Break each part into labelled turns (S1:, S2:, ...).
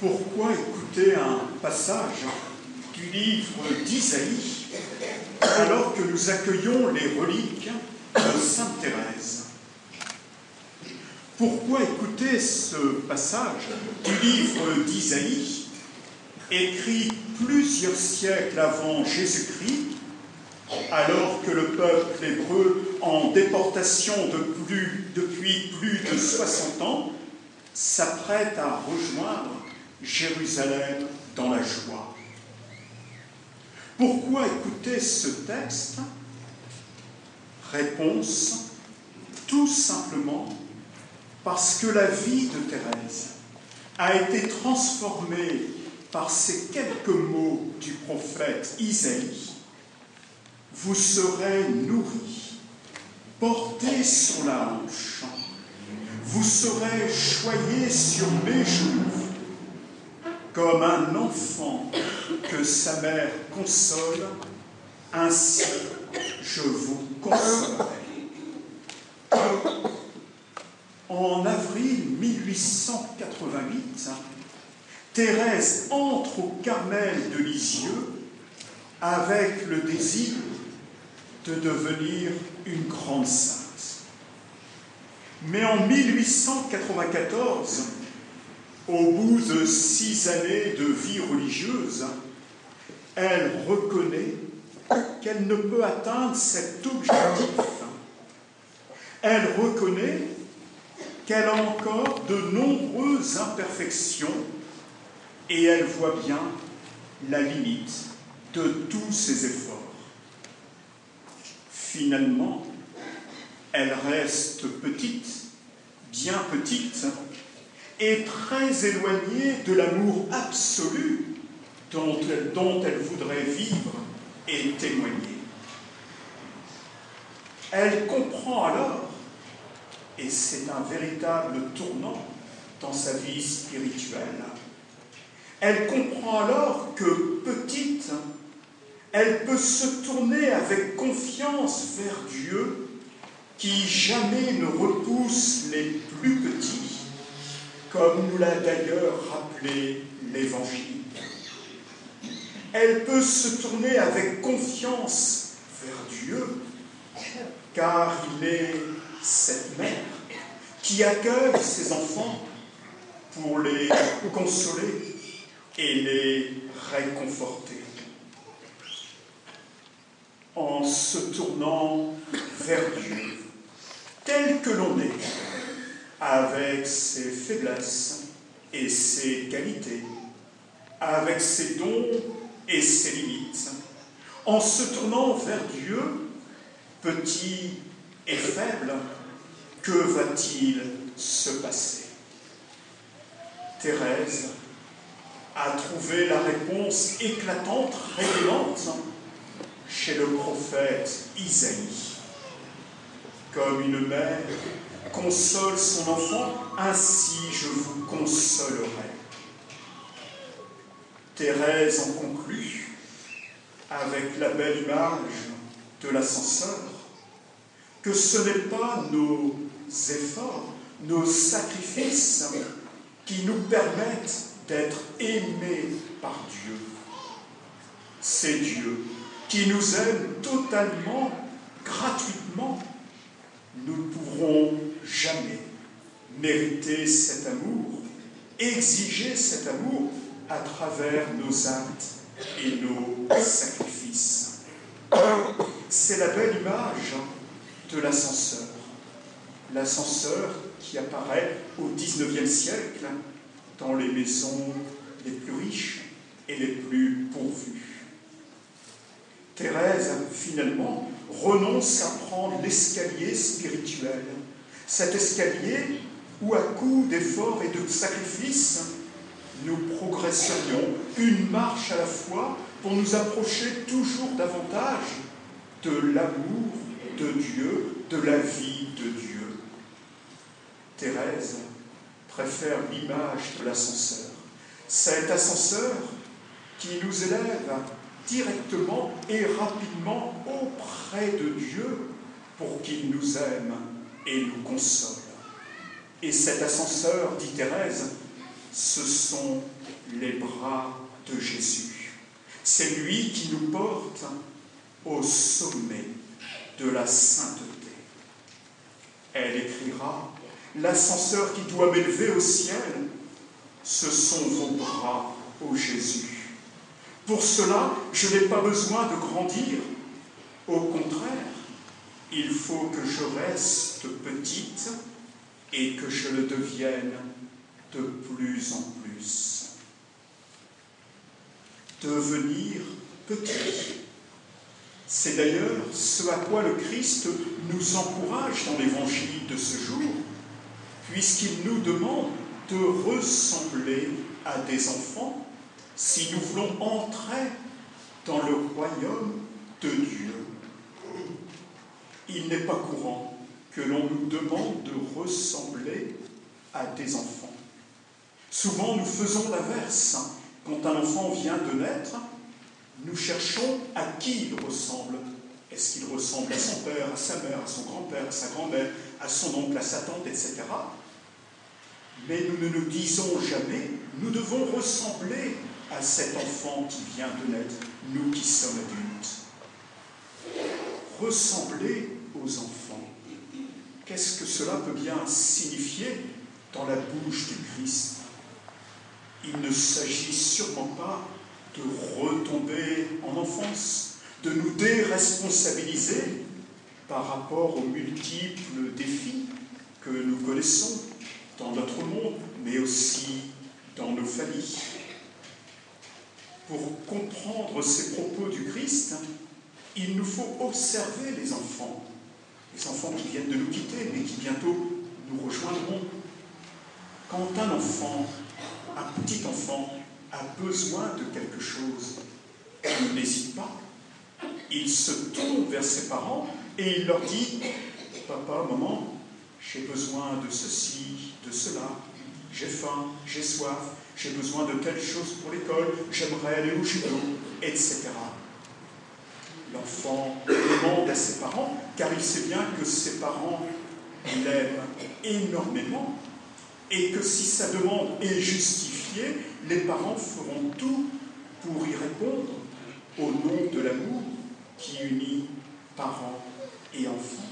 S1: Pourquoi écouter un passage du livre d'Isaïe alors que nous accueillons les reliques de Sainte Thérèse? Pourquoi écouter ce passage du livre d'Isaïe, écrit plusieurs siècles avant Jésus-Christ, alors que le peuple hébreu, en déportation depuis plus de 60 ans, s'apprête à rejoindre Jérusalem dans la joie? Pourquoi écouter ce texte? Réponse, tout simplement parce que la vie de Thérèse a été transformée par ces quelques mots du prophète Isaïe. Vous serez nourris, portés sur la hanche, vous serez choyés sur mes genoux, comme un enfant que sa mère console, ainsi je vous consolerai. En avril 1888, Thérèse entre au Carmel de Lisieux avec le désir de devenir une grande sainte. Mais en 1894, au bout de 6 années de vie religieuse, elle reconnaît qu'elle ne peut atteindre cet objectif. Elle reconnaît qu'elle a encore de nombreuses imperfections et elle voit bien la limite de tous ses efforts. Finalement, elle reste petite, bien petite, et très éloignée de l'amour absolu dont elle voudrait vivre et témoigner. Elle comprend alors, et c'est un véritable tournant dans sa vie spirituelle, elle comprend alors que petite, elle peut se tourner avec confiance vers Dieu qui jamais ne repousse les plus petits, comme nous l'a d'ailleurs rappelé l'Évangile. Elle peut se tourner avec confiance vers Dieu, car il est cette mère qui accueille ses enfants pour les consoler et les réconforter. En se tournant vers Dieu, tel que l'on est, avec ses faiblesses et ses qualités, avec ses dons et ses limites, en se tournant vers Dieu, petit et faible, que va-t-il se passer? Thérèse a trouvé la réponse éclatante, révélante, chez le prophète Isaïe. Comme une mère console son enfant, ainsi je vous consolerai. Thérèse en conclut avec la belle image de l'ascenseur, que ce n'est pas nos efforts, nos sacrifices qui nous permettent d'être aimés par Dieu. C'est Dieu qui nous aime totalement, gratuitement. Nous ne pourrons jamais mériter cet amour, exiger cet amour à travers nos actes et nos sacrifices. C'est la belle image de l'ascenseur. L'ascenseur qui apparaît au XIXe siècle dans les maisons les plus riches et les plus pourvues. Thérèse, finalement, renonce à prendre l'escalier spirituel. Cet escalier où, à coup d'efforts et de sacrifices, nous progresserions une marche à la fois pour nous approcher toujours davantage de l'amour de Dieu, de la vie de Dieu. Thérèse préfère l'image de l'ascenseur. Cet ascenseur qui nous élève directement et rapidement auprès de Dieu pour qu'il nous aime et nous console. Et cet ascenseur, dit Thérèse, ce sont les bras de Jésus. C'est lui qui nous porte au sommet de la sainteté. Elle écrira « L'ascenseur qui doit m'élever au ciel, ce sont vos bras, ô Jésus. Pour cela, je n'ai pas besoin de grandir. Au contraire, il faut que je reste petite et que je le devienne de plus en plus. » Devenir petit. C'est d'ailleurs ce à quoi le Christ nous encourage dans l'évangile de ce jour, puisqu'il nous demande de ressembler à des enfants si nous voulons entrer dans le royaume de Dieu. Il n'est pas courant que l'on nous demande de ressembler à des enfants. Souvent, nous faisons l'inverse. Quand un enfant vient de naître, nous cherchons à qui il ressemble. Est-ce qu'il ressemble à son père, à sa mère, à son grand-père, à sa grand-mère, à son oncle, à sa tante, etc. Mais nous ne nous disons jamais, nous devons ressembler à cet enfant qui vient de naître, nous qui sommes adultes. Ressembler aux enfants. Qu'est-ce que cela peut bien signifier dans la bouche du Christ? Il ne s'agit sûrement pas de retomber en enfance, de nous déresponsabiliser par rapport aux multiples défis que nous connaissons dans notre monde, mais aussi dans nos familles. Pour comprendre ces propos du Christ, il nous faut observer les enfants qui viennent de nous quitter, mais qui bientôt nous rejoindront. Quand un petit enfant, a besoin de quelque chose, il n'hésite pas. Il se tourne vers ses parents et il leur dit « Papa, maman, j'ai besoin de ceci, de cela, j'ai faim, j'ai soif, j'ai besoin de telle chose pour l'école, j'aimerais aller au judo, etc. » L'enfant demande à ses parents, car il sait bien que ses parents l'aiment énormément, et que si sa demande est justifiée, les parents feront tout pour y répondre au nom de l'amour qui unit parents et enfants.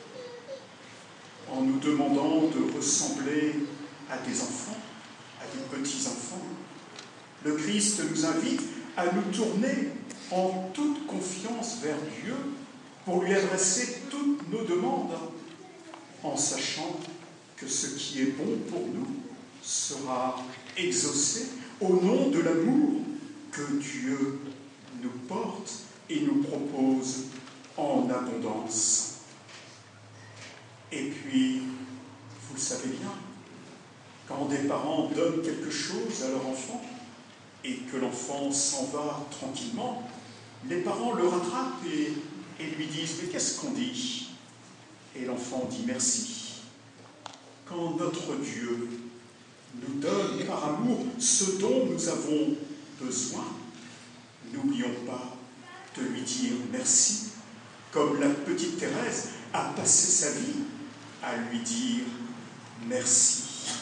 S1: En nous demandant de ressembler à des enfants, à des petits-enfants, le Christ nous invite à nous tourner en toute confiance vers Dieu pour lui adresser toutes nos demandes, en sachant que ce qui est bon pour nous sera exaucé au nom de l'amour que Dieu nous porte et nous propose en abondance. Et puis, vous le savez bien, quand des parents donnent quelque chose à leur enfant et que l'enfant s'en va tranquillement, les parents le rattrapent et lui disent « Mais qu'est-ce qu'on dit ?» Et l'enfant dit « Merci ». Quand notre Dieu nous donne par amour ce dont nous avons besoin, n'oublions pas de lui dire merci, comme la petite Thérèse a passé sa vie à lui dire merci.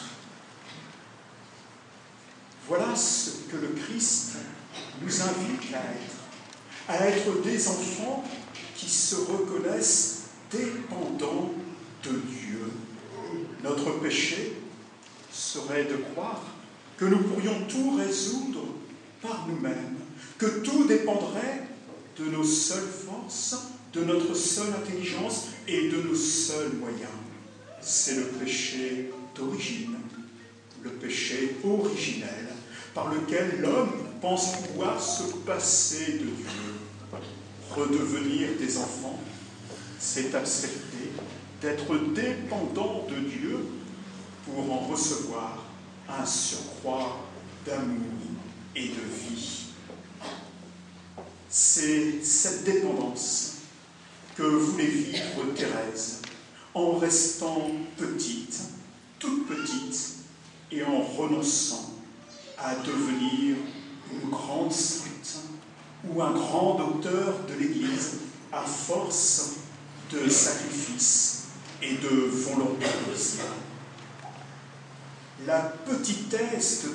S1: Voilà ce que le Christ nous invite à être des enfants qui se reconnaissent dépendants de Dieu. Notre péché serait de croire que nous pourrions tout résoudre par nous-mêmes, que tout dépendrait de nos seules forces, de notre seule intelligence et de nos seuls moyens. C'est le péché d'origine, le péché originel, par lequel l'homme pense pouvoir se passer de Dieu. Redevenir des enfants, c'est accepter d'être dépendant de Dieu pour en recevoir un surcroît d'amour et de vie. C'est cette dépendance que voulait vivre Thérèse, en restant petite, toute petite, et en renonçant à devenir une grande sainte ou un grand docteur de l'Église à force de sacrifices et de volontarisme. la petitesse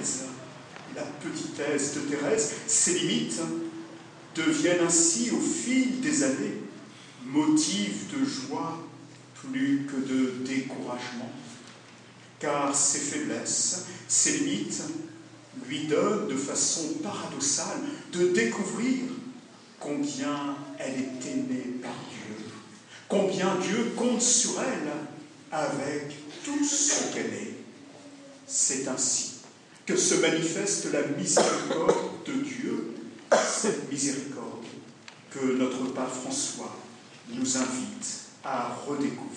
S1: de Thérèse, ses limites deviennent ainsi au fil des années motif de joie plus que de découragement, car ses faiblesses, ses limites lui donnent de façon paradoxale de découvrir combien elle est aimée par Dieu, combien Dieu compte sur elle avec tout ce qu'elle est. C'est ainsi que se manifeste la miséricorde de Dieu, cette miséricorde que notre pape François nous invite à redécouvrir.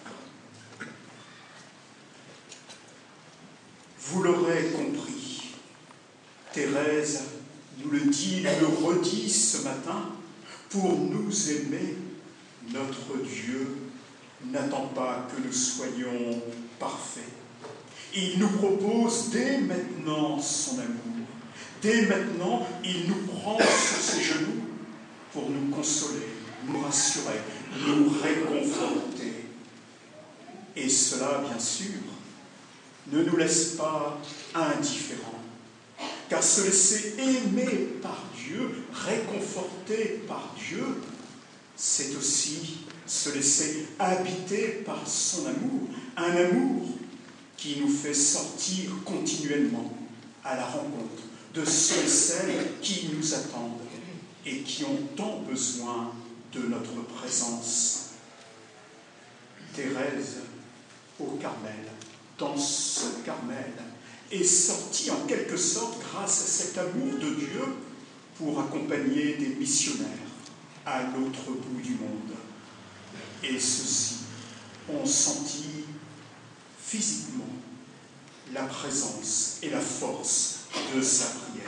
S1: Vous l'aurez compris, Thérèse nous le dit, nous le redit ce matin, pour nous aimer, notre Dieu n'attend pas que nous soyons parfaits. Il nous propose dès maintenant son amour. Dès maintenant, il nous prend sur ses genoux pour nous consoler, nous rassurer, nous réconforter. Et cela, bien sûr, ne nous laisse pas indifférents. Car se laisser aimer par Dieu, réconforter par Dieu, c'est aussi se laisser habiter par son amour, un amour qui nous fait sortir continuellement à la rencontre de ceux et celles qui nous attendent et qui ont tant besoin de notre présence. Thérèse, au Carmel, dans ce Carmel, est sortie en quelque sorte grâce à cet amour de Dieu pour accompagner des missionnaires à l'autre bout du monde. Et ceux-ci ont senti physiquement la présence et la force de sa prière.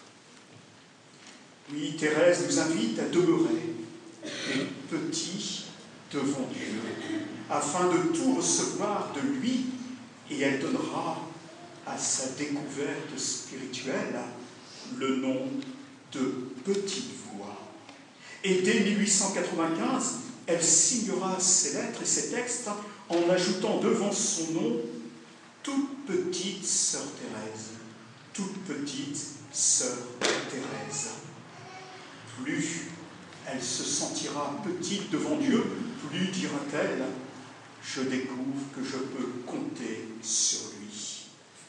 S1: Oui, Thérèse nous invite à demeurer les petits devant Dieu, afin de tout recevoir de lui, et elle donnera à sa découverte spirituelle le nom de Petite Voix. Et dès 1895, elle signera ses lettres et ses textes en ajoutant devant son nom « Toute petite sœur Thérèse ». Toute petite sœur Thérèse. Plus elle se sentira petite devant Dieu, plus dira-t-elle « Je découvre que je peux compter sur lui ».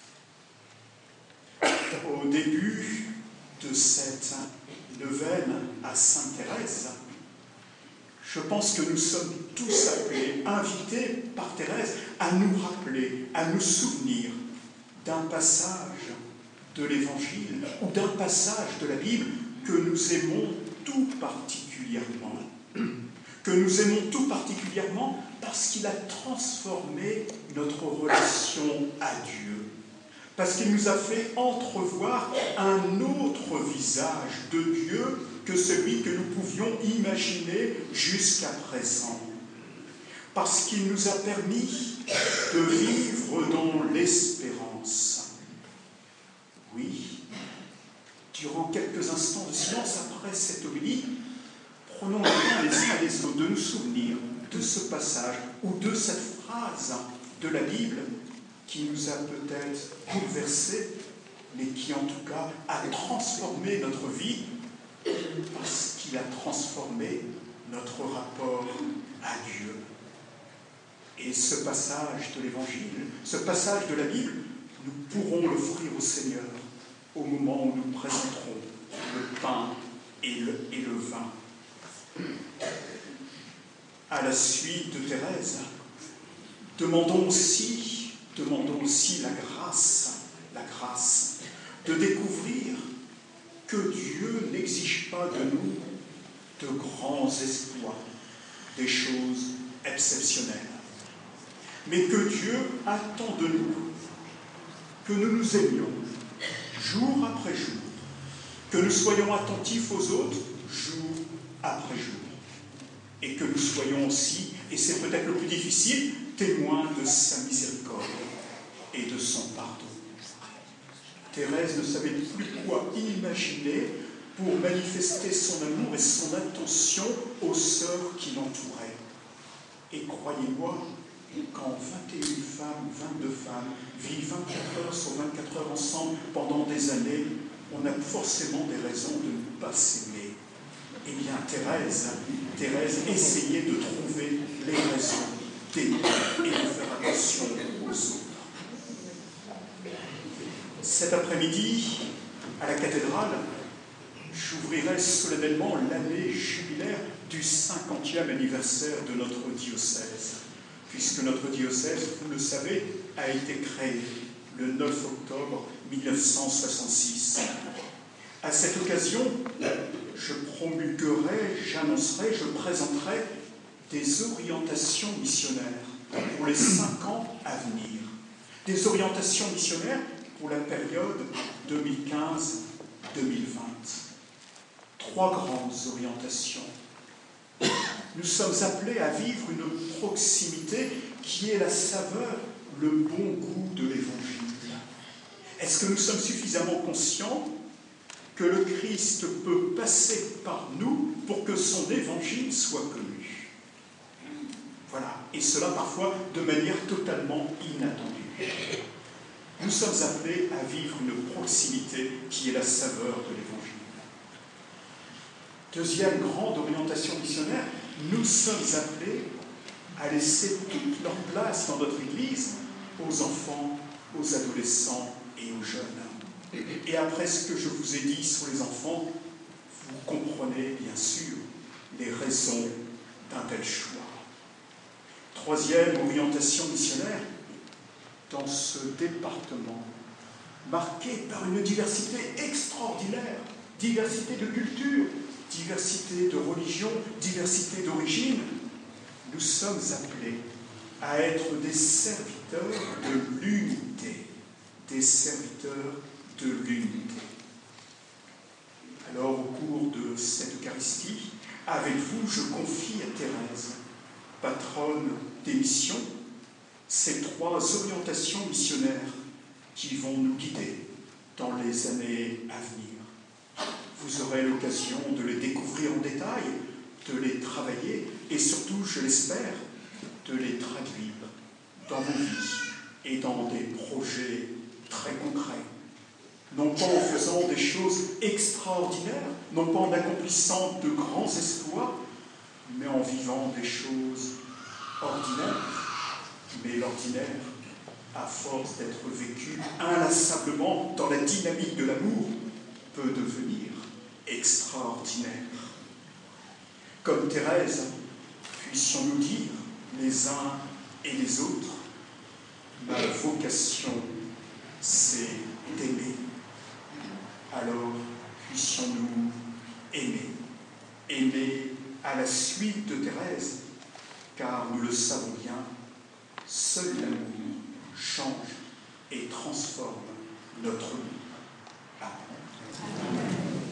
S1: Au début de cette neuvaine à Sainte Thérèse, je pense que nous sommes tous appelés, invités par Thérèse, à nous rappeler, à nous souvenir d'un passage de l'Évangile ou d'un passage de la Bible que nous aimons tout particulièrement. Que nous aimons tout particulièrement parce qu'il a transformé notre relation à Dieu. Parce qu'il nous a fait entrevoir un autre visage de Dieu que celui que nous pouvions imaginer jusqu'à présent. Parce qu'il nous a permis de vivre dans l'espérance. Oui, durant quelques instants de silence après cette homélie, prenons le temps les uns et les autres de nous souvenir de ce passage ou de cette phrase de la Bible qui nous a peut-être bouleversés, mais qui en tout cas a transformé notre vie parce qu'il a transformé notre rapport à Dieu. Et ce passage de l'Évangile, ce passage de la Bible, nous pourrons l'offrir au Seigneur au moment où nous présenterons le pain et le vin. À la suite de Thérèse, demandons aussi la grâce de découvrir que Dieu n'exige pas de nous de grands exploits, des choses exceptionnelles, mais que Dieu attend de nous que nous nous aimions jour après jour, que nous soyons attentifs aux autres jour après jour, et que nous soyons aussi, et c'est peut-être le plus difficile, témoins de sa miséricorde et de son pardon. Thérèse ne savait plus quoi imaginer pour manifester son amour et son attention aux sœurs qui l'entouraient. Et croyez-moi, quand 21 femmes, 22 femmes vivent 24 heures sur 24 heures ensemble pendant des années, on a forcément des raisons de ne pas s'aimer. Eh bien, Thérèse essayait de trouver les raisons d'aimer et de faire attention aux autres. Cet après-midi, à la cathédrale, j'ouvrirai solennellement l'année jubilaire du 50e anniversaire de notre diocèse, puisque notre diocèse, vous le savez, a été créé le 9 octobre 1966. À cette occasion, je promulguerai, j'annoncerai, je présenterai des orientations missionnaires pour les 5 ans à venir. Des orientations missionnaires pour la période 2015-2020. 3 grandes orientations. Nous sommes appelés à vivre une proximité qui est la saveur, le bon goût de l'Évangile. Est-ce que nous sommes suffisamment conscients que le Christ peut passer par nous pour que son Évangile soit connu? Voilà, et cela parfois de manière totalement inattendue. Nous sommes appelés à vivre une proximité qui est la saveur de l'Évangile. Deuxième grande orientation missionnaire, nous sommes appelés à laisser toute leur place dans notre Église aux enfants, aux adolescents et aux jeunes. Et après ce que je vous ai dit sur les enfants, vous comprenez bien sûr les raisons d'un tel choix. Troisième orientation missionnaire, dans ce département marqué par une diversité extraordinaire, diversité de culture, diversité de religion, diversité d'origine, nous sommes appelés à être des serviteurs de l'unité, des serviteurs de l'unité. Alors, au cours de cette Eucharistie, avec vous, je confie à Thérèse, patronne des missions, ces 3 orientations missionnaires qui vont nous guider dans les années à venir. Vous aurez l'occasion de les découvrir en détail, de les travailler et surtout, je l'espère, de les traduire dans vos vies et dans des projets très concrets. Non pas en faisant des choses extraordinaires, non pas en accomplissant de grands exploits, mais en vivant des choses ordinaires. Mais l'ordinaire, à force d'être vécu inlassablement dans la dynamique de l'amour, peut devenir extraordinaire. Comme Thérèse, puissions-nous dire les uns et les autres, ma vocation, c'est d'aimer. Alors, puissions-nous aimer. Aimer à la suite de Thérèse, car nous le savons bien, seul l'amour change et transforme notre monde. Amen.